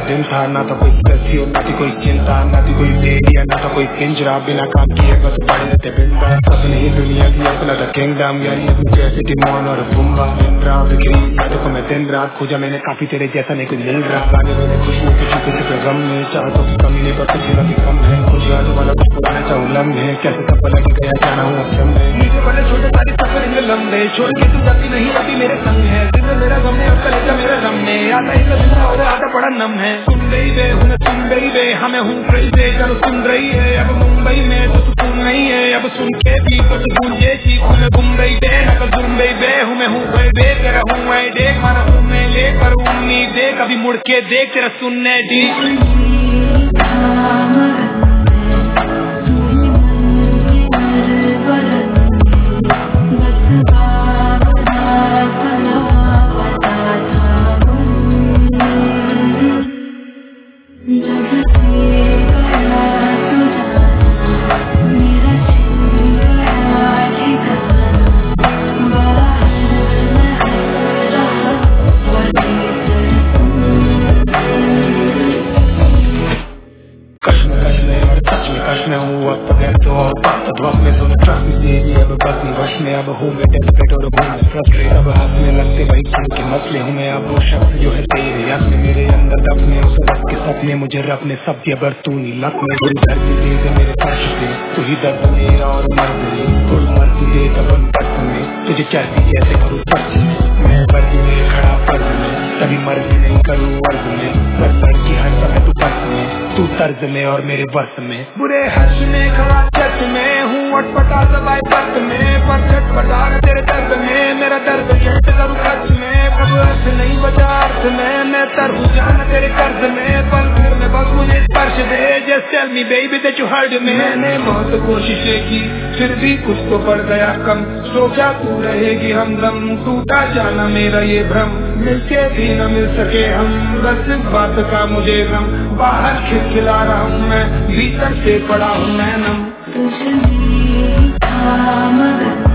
दिन था, ना तो कोई स्ट्रेस और ना थी कोई चिंता, ना थी कोई बेरिया ना तो कोई पिंजरा, बिना काम किए बस पड़े रहते बिंदा। अपनी ही दुनिया थी अपना द किंगडम, यानी जैसे टिमोन और बुम्बा। इंद्रा बिक्री यादों को मैं दिन रात खोजा मैंने, काफी तेरे जैसा नहीं कोई मिल रहा। गाने मेरे खुशबू की छुपे छुपे गम में, चाह तो कमी नहीं पर कुछ भी कम है। कुछ याद वाला कुछ पुराना सा उलम है, कैसे तब लग गया जाना हूँ अक्षम में। नीचे बड़े छोटे सारी सफर इनके लंबे, छोड़ के तू जाती नहीं अभी मेरे संग है। दिल में मेरा गम है और कलेजा मेरा रम है, आता ही लगा और आता बड़ा नम है। सुन गई वे हूँ सुन गई वे, हमें हूँ क्रेज़ी चलो सुन रही है। अब मुंबई में तो सुकून नहीं है, अब सुन के भी कुछ भूल ये चीज मैं घूम गई बे, नकल सुन गई बे हूँ मैं हूँ बे तेरा हूँ मैं देख मारा हूँ मैं लेकर उम्मीद दे, कभी मुड़ के देख तेरा सुनने दी। अब हूँ मैं डेस्परेट और हूँ मैं फ्रस्ट्रेट, अब हंसने लगते वही सुन के मसले हूँ मैं। अब वो शख्स जो है तेरे याद में मेरे अंदर दफने, उस रब के सपने मुझे रब ने सब दिया बर तू नहीं लक में। कोई दर्द दे दे मेरे फर्श पे, तू ही दर्द मेरा और मर्द में, कोई मर्द दे तबन दर्द में, तुझे चाहती कैसे करूँ फर्ज में। मैं वर्दी में खड़ा फर्ज में, कभी मर्जी नहीं करूँ वर्ज में। पर लड़की हर समय तू पर्स में, तू तर्ज में और मेरे वर्ष में। बुरे हर्ष में खड़ा चर्च में हूँ, अटपटा सबाई पर्स में, पर छटपटा तेरे दर्द में मेरा दर्द ये करूँ खर्च में। अब अर्थ नहीं बचा अर्थ में, मैं तरहूँ जाना तेरे कर्ज में। पल भर में बस मुझे स्पर्श दे, just tell me baby that you heard me. मैंने बहुत कोशिशें की फिर भी कुछ तो पड़ गया कम, सोचा तू रहेगी हमदम, टूटा जाना मेरा ये भ्रम। मिलके भी न मिल सके हम, बस इस बात का मुझे गम। बाहर खिलखिला रहा हूँ मैं, भीतर से पड़ा हूँ मैं नम।